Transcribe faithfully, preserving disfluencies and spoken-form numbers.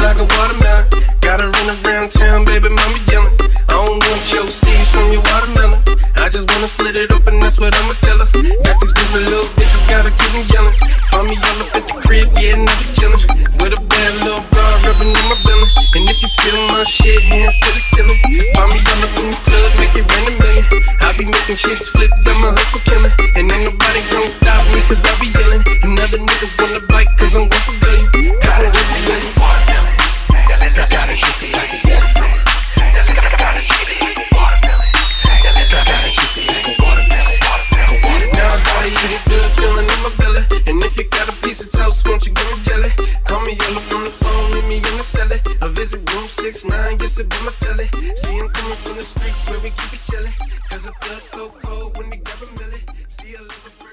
like a watermelon. Gotta run around town, baby mama yelling. I don't want your seeds from your watermelon. I just wanna split it open, that's what I'ma tell her. Got these groovy little bitches, gotta keep them yelling. Find me all up at the crib, yeah, and I be chillin'. With a bad little bra rubbing on my belly. And if you feel my shit, hands to the ceiling. Find me all up in the club, make it rain a million. I be making chicks flip, I'm a hustle killer. And ain't nobody gon' stop me, cause I be yelling. And other niggas wanna bite, cause I'm going for billion. Cause I'm going for billion. I gotta kiss it like a watermelon. I gotta hit it like a watermelon. I gotta kiss it like a watermelon. Now I gotta eat it good, feeling in my belly. And if you got a piece of toast, won't you give me jelly? Call me all up on the phone, meet me in the cellar. I visit room six nine, yes it be my telly. See him coming from the streets where we keep it chillin'. Cause the thug's so cold when they grab a milli. See a little